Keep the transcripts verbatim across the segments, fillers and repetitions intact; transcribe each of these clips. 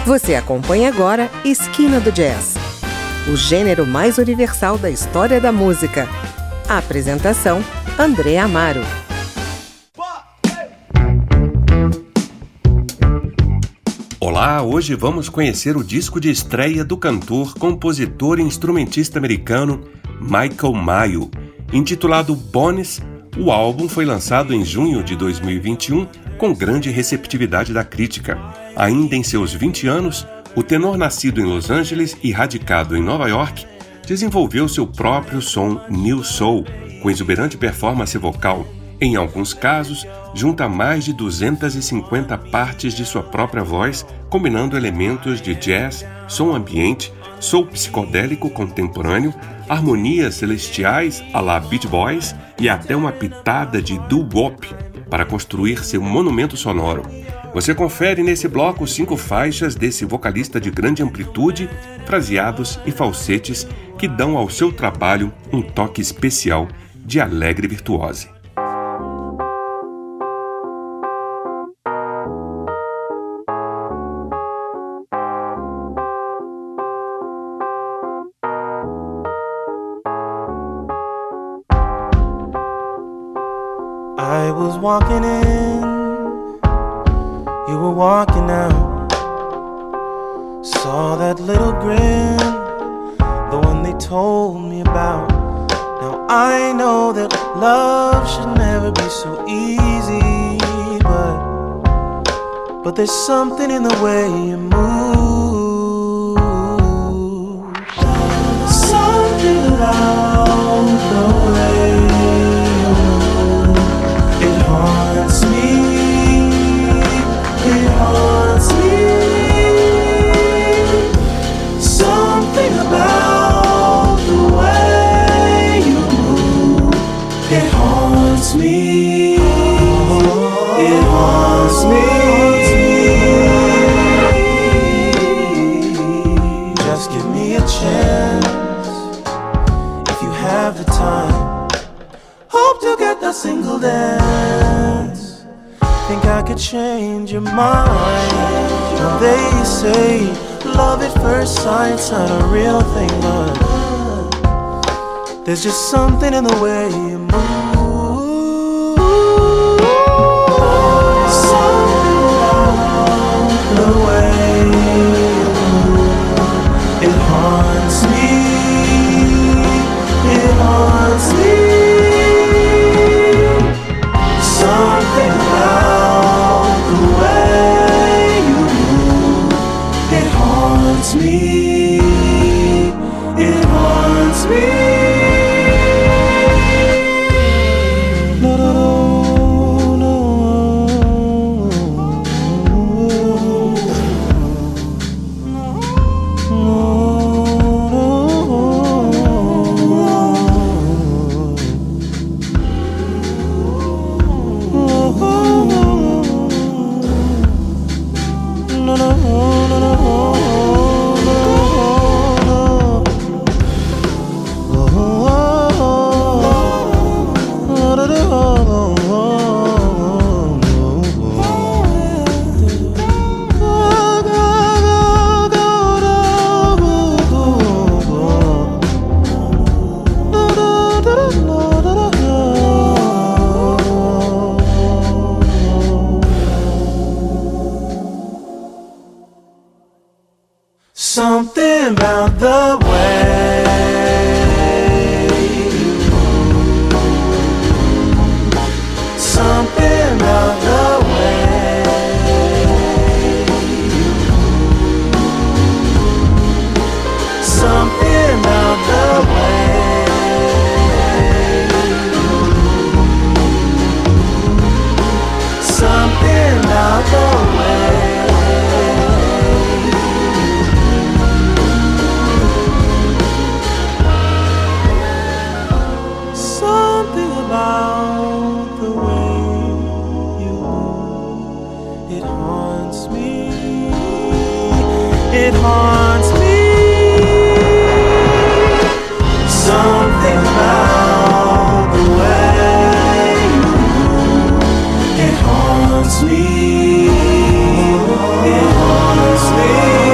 Você acompanha agora Esquina do Jazz, o gênero mais universal da história da música. A apresentação, André Amaro. Olá, hoje vamos conhecer o disco de estreia do cantor, compositor e instrumentista americano Michael Mayo. Intitulado Bones, o álbum foi lançado em junho de dois mil e vinte e um com grande receptividade da crítica. Ainda em seus vinte anos, o tenor nascido em Los Angeles e radicado em Nova York desenvolveu seu próprio som New Soul, com exuberante performance vocal. Em alguns casos, junta mais de duzentas e cinquenta partes de sua própria voz, combinando elementos de jazz, som ambiente, soul psicodélico contemporâneo, harmonias celestiais à la Beach Boys e até uma pitada de doo-wop para construir seu monumento sonoro. Você confere nesse bloco cinco faixas desse vocalista de grande amplitude, fraseados e falsetes que dão ao seu trabalho um toque especial de alegre virtuose. I was walking in, you were walking out. Saw that little grin, the one they told me about. Now I know that love should never be so easy, but But there's something in the way you move, something about the way you move. It haunts me, it haunts me. Something about the way you move. It haunts me, it haunts me. Just give me a chance if you have the time. Hope to get that single dance. Think I could change your mind. Now they say love at first sight's not a real thing, but there's just something in the way you move. Something about the way you move. It haunts me, it haunts me. Something about the way you move. It haunts me, it haunts me. No, no, no, something about the way you move. Something about the way you move. Something about the way you move. Something about the way. About the way you move. It haunts me, it haunts me. Something about the way you move. It haunts me, it haunts me.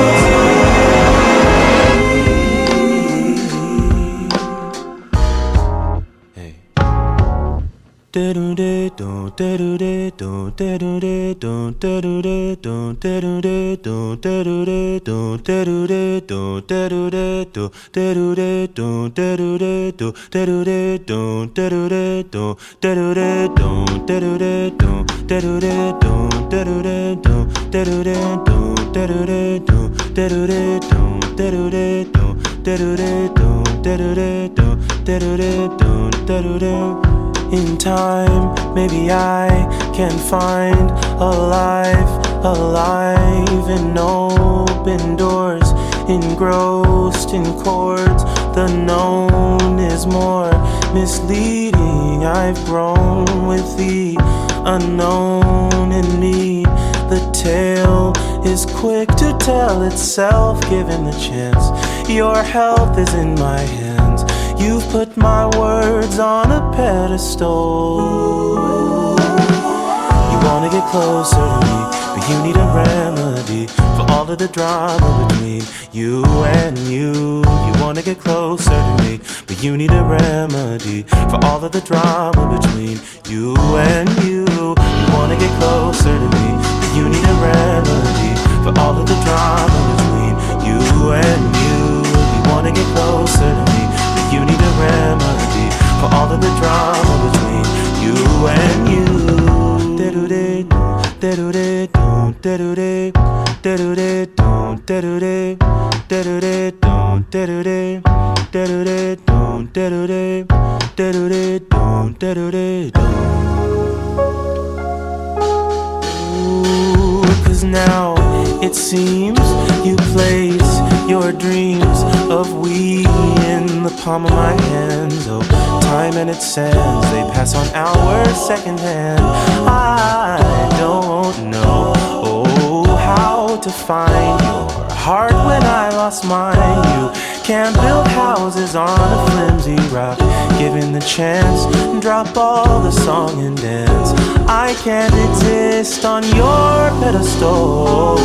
In time, maybe I can find a life, alive in open doors, engrossed in chords. The known is more misleading. I've grown with the unknown in me. The tale is quick to tell itself, given the chance. Your health is in my hands. You've put my words on a pedestal. You wanna get closer to me, but you need a remedy for all of the drama between you and you. You wanna get closer to me, but you need a remedy for all of the drama between you and you. You wanna get closer to me, but you need a remedy for all of the drama between you and you. You wanna get closer to me, but you need a remedy for all of the drama between you and you. Da-do-da, da-do-da, da-do-da, da-do-da, da-do-da, da-do-da, da-do-da, da-do-da, da-do-da, da-do-da, da-do-da. Ooh, 'cause now it seems you place your dreams of we in the palm of my hands. Oh, time and its sands, they pass on hours secondhand. I don't know, oh, how to find your heart when I lost mine. You can't build houses on a flimsy rock. Given the chance, drop all the song and dance. I can't exist on your pedestal.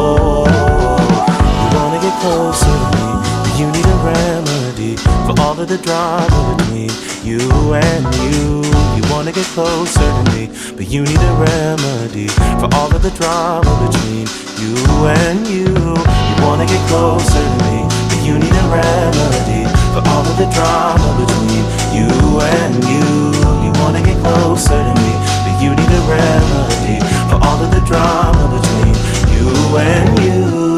You wanna get closer to me, but you need a remedy for all of the drama between you and you. You wanna get closer to me, but you need a remedy for all of the drama between you and you. You wanna get closer to me, but you need a remedy for all of the drama between you and you. You wanna get closer to me, but you need a remedy for all of the drama between you and you.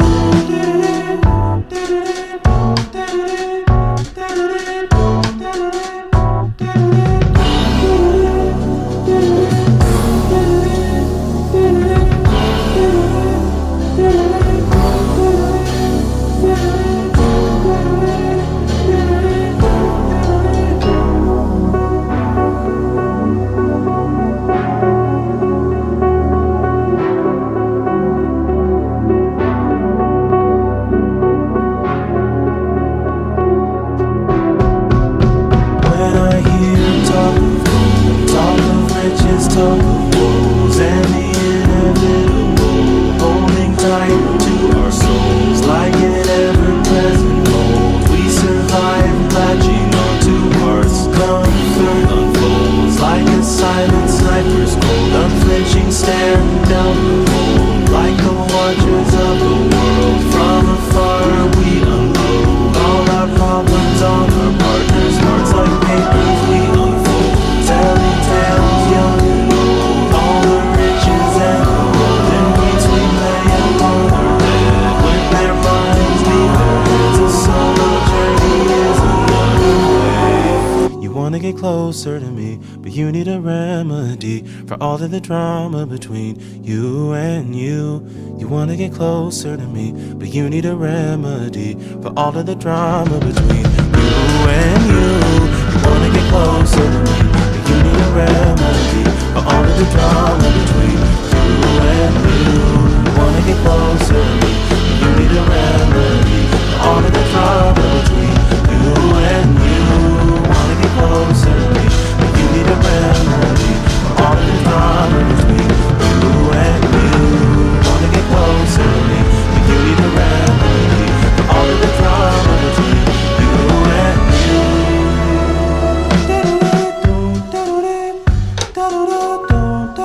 Closer to me, but you need a remedy for all of the drama between you and you. You wanna get closer to me, but you need a remedy for all of the drama between you and you. You wanna get closer to me, but you need a remedy for all of the drama between you and you. You wanna get closer to me, but you need a remedy for all of the drama between you and you. Wanna get closer to me, but you need a remedy for all of the drama between you and you. Wanna get closer to me, but you need a remedy for all of the drama between you and you.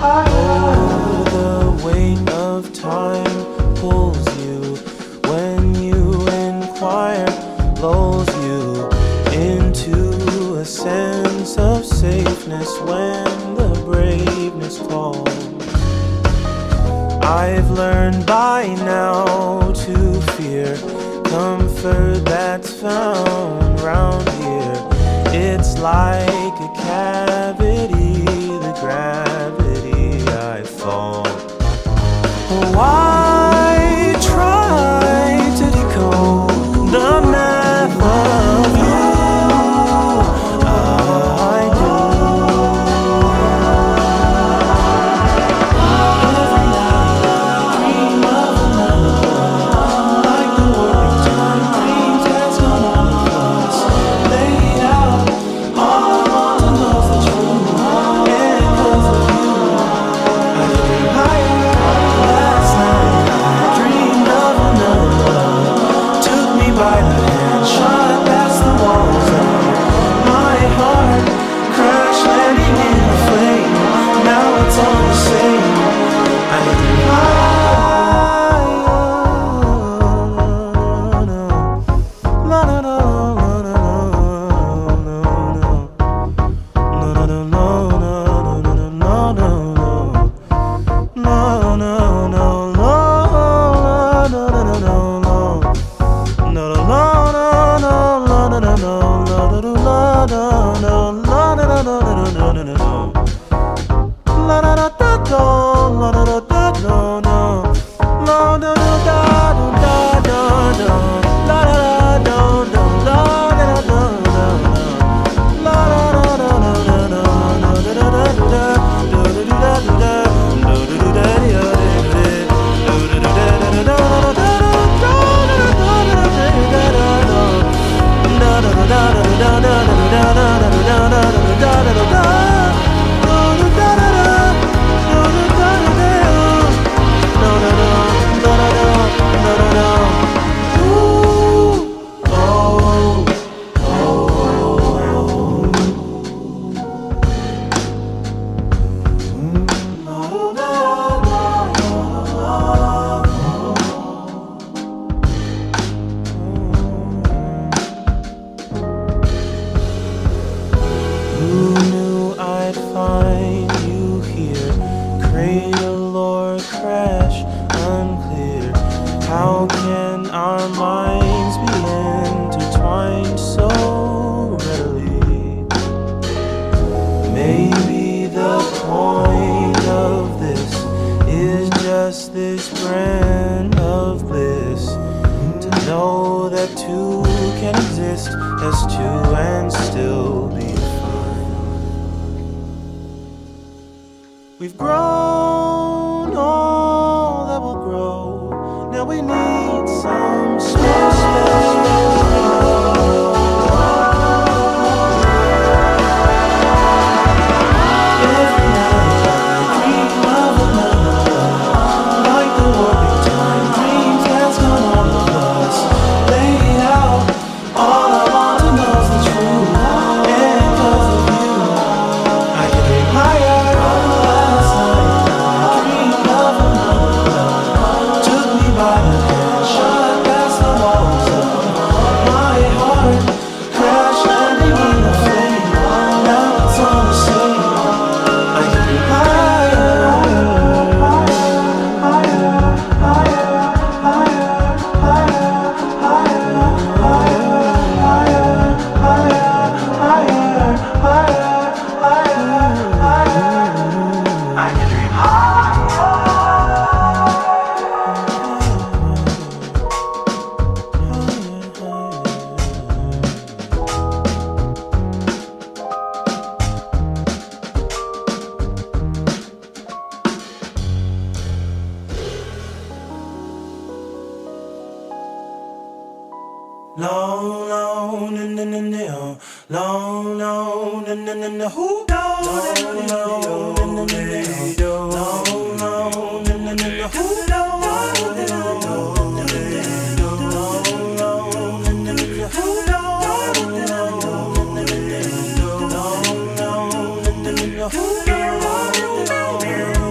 Oh, the weight of time pulls you when you inquire, lulls you into a sense of safeness when the braveness calls. I've learned by now to fear comfort that's found round here. It's like a cavity, the gravity I fall. Why try to decode the math of you? I do. Every night I dream of another, like the warping time dreams that's gone on of us. Laid out, all I want to know is the truth. And 'cause of you, I dream higher. Last night I dreamed of another, took me by the hand, shot past the walls of my heart, crash landing in a flame. Now it's all the same. I dream higher. La la la la la la la. No no no no no no no no no. No, no, no, no, no, no, no, no, no, no. No, no, no, no, no, no, no, no, no, no, no, no, no, no, no, no. La da da da da, la da da da da, no. La da da da da da da, la da da da da, la da da da da. La da da da da da da da da da da da da. Who knew I'd find you here? Cradle or crash, unclear. How can our minds be intertwined so readily? Maybe the point of this is just this brand of bliss, to know that two can exist as two and still be fine. We've grown all that will grow. Now we need some space. Every night I dream of another, like the warping time dreams that's gone on of us. Laid out, all I want to know is the truth. And 'cause of you, I can dream higher. Last night I dreamed of another, took me by the hand, shot past the walls of my heart, crash landing in a flame. Now it's all the same. I can dream higher, higher, higher, higher, higher, higher, higher, higher, higher, higher, higher. I can dream long, long, na na na na, long, long, na na na na, who knows? Long, long, na na na na, long, long, na na na na, who knows? Long, long, na na na na, long, long, na na na na, who knows? Long, long, na na na na, long, long, na na na na, who knows?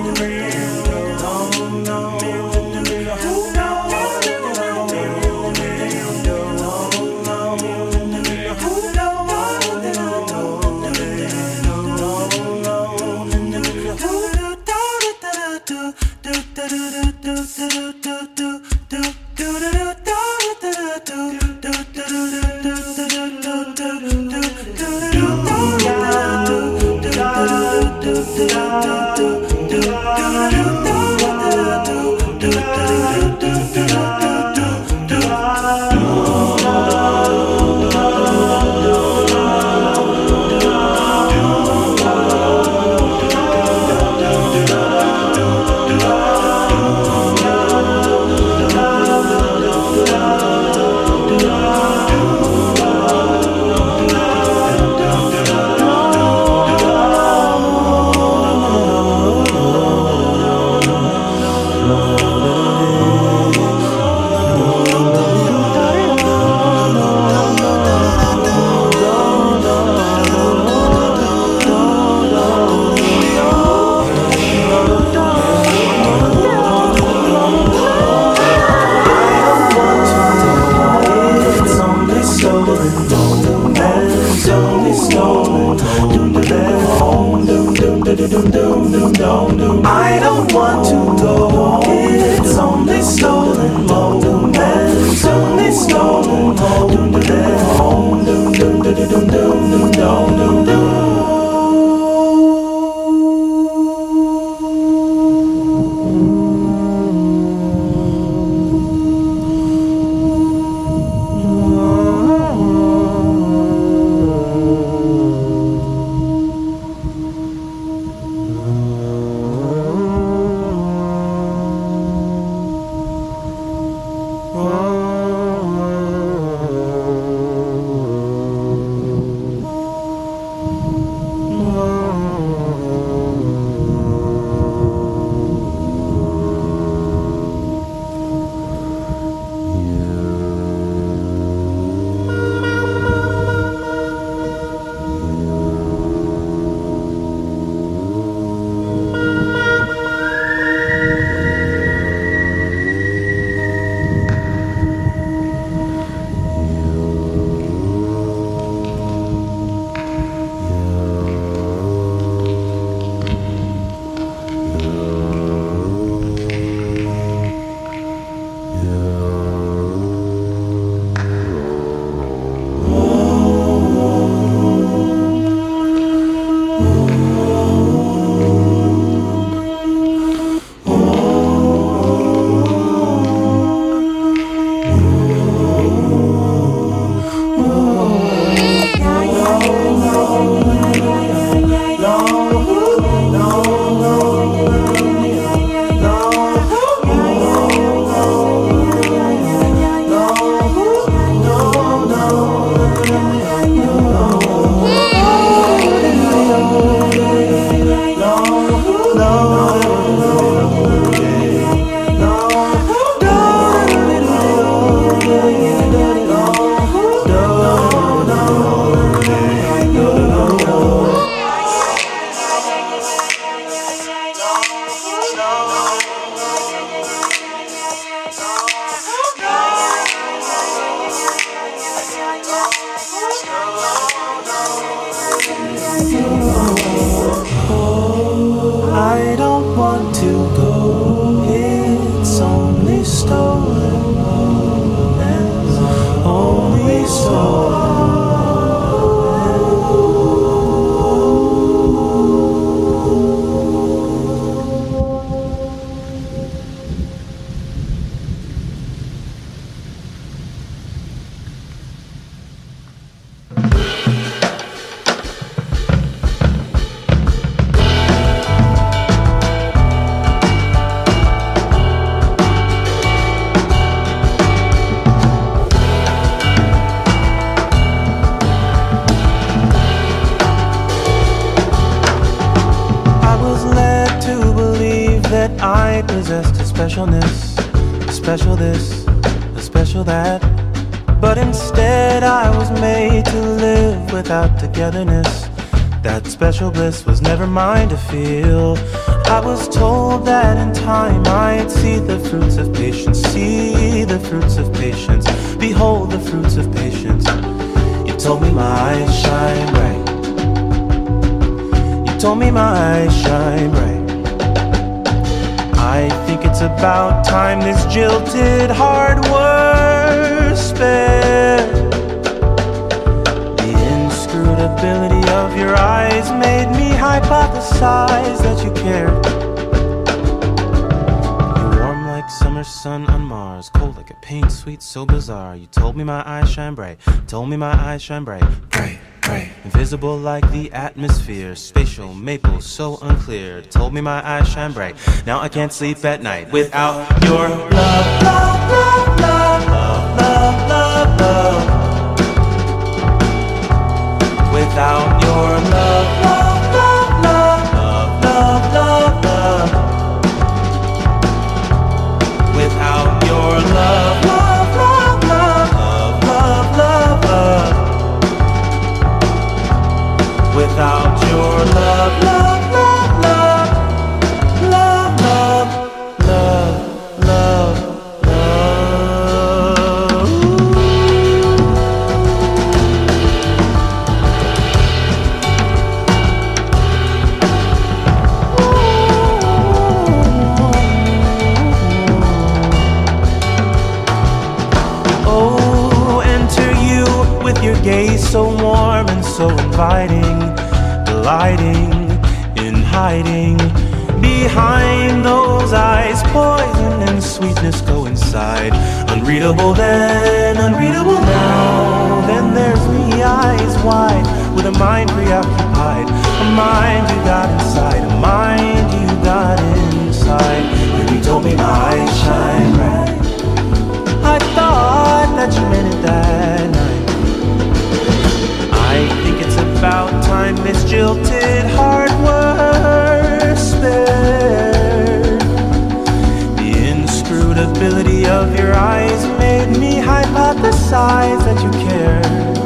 I don't want to go. It's only stolen moments. Only stolen moments. Doom doom doom doom doom doom doom doom. I don't want to go. It's only stolen moments. Only stolen. I possessed a specialness, a special this, a special that. But instead I was made to live without togetherness. That special bliss was never mine to feel. I was told that in time I'd see the fruits of patience, see the fruits of patience, behold the fruits of patience. You told me my eyes shine bright. You told me my eyes shine bright. about time this jilted heart were spared. The inscrutability of your eyes made me hypothesize that you cared. You're warm like summer sun on Mars, cold like a paint sweet so bizarre. You told me my eyes shine bright, told me my eyes shine bright, bright, bright. Invisible like the atmosphere, spatial, maple, so unclear. Told me my eyes shine bright, now I can't sleep at night without your love, love, love, love, love, love, love, love. Without your love, love, love, love, love, love, love, love. Without your love, love, love, love, love, love, love, love. Without your love, love, love, love, love, love, love, love, love. Oh, enter you with your gaze so warm and so inviting, delighting in hiding behind those eyes. Poison and sweetness go inside, unreadable then, unreadable now. Then there's me, eyes wide, with a mind preoccupied, a mind you got inside, a mind you got inside. When you told me my eyes shine bright, I thought that you meant it that night. I think it's about time this jilted heart were spared. The inscrutability of your eyes made me hypothesize that you care.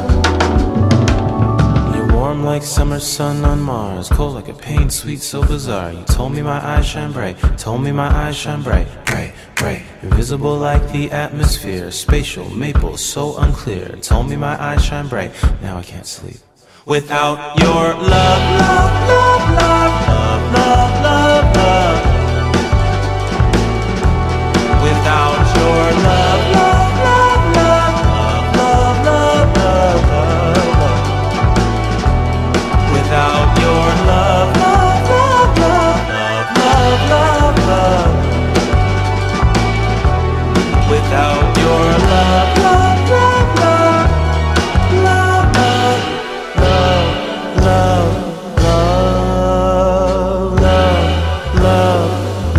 You're warm like summer sun on Mars, cold like a paint sweet so bizarre. You told me my eyes shine bright, told me my eyes shine bright, bright, bright. Invisible like the atmosphere, spatial, maple, so unclear. Told me my eyes shine bright, now I can't sleep without your love, love, love, love, love, love, love, love. Without your love, love, love, love, love, love, love, love, love. Without your love, love, love, love, love, love, love. Without your love, love, love, love, love, love, love, love, love, love, love,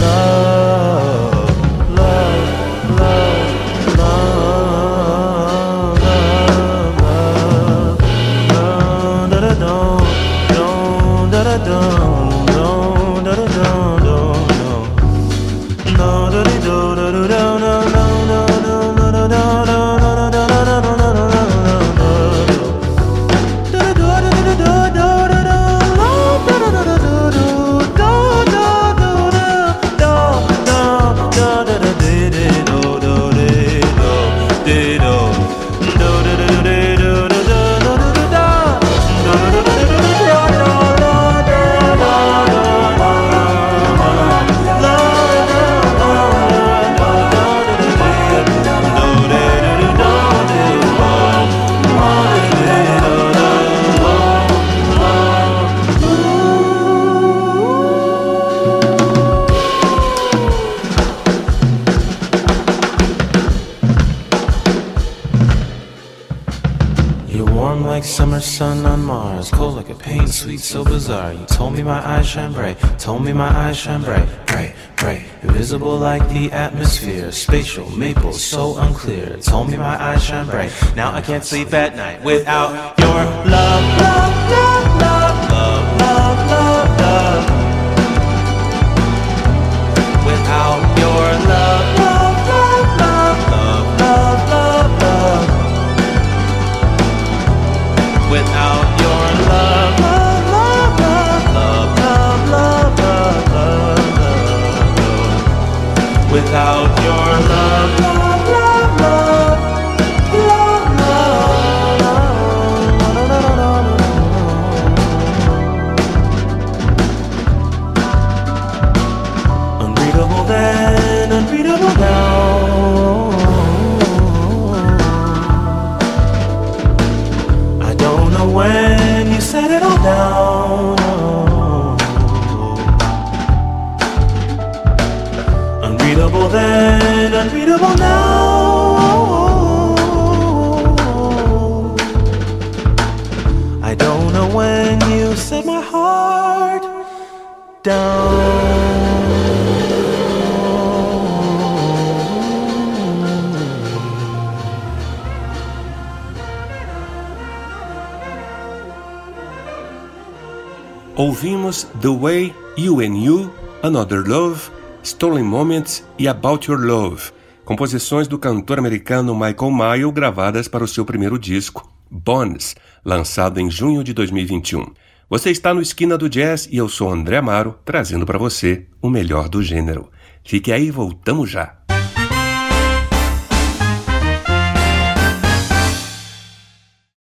like summer sun on Mars, cold like a pain, sweet, so bizarre. You told me my eyes shine bright, told me my eyes shine bright, bright, bright. Invisible like the atmosphere, spatial, maple, so unclear. Told me my eyes shine bright, now I can't sleep at night without your love, love, love, love, love, love, love, love. Without your love, love, love, love, love, love, love, love. Without your love, love, love, love, love, love, love, love, love. Without your love, love, love, love, love, love. Unreadable then, Unreadable then, unreadable now. I don't know when you set my heart down. Ouvimos The Way, You and You, Another Love, Stolen Moments e About Your Love, composições do cantor americano Michael Mayo gravadas para o seu primeiro disco, Bones, lançado em junho de dois mil e vinte e um. Você está no Esquina do Jazz e eu sou André Amaro, trazendo para você o melhor do gênero. Fique aí, voltamos já!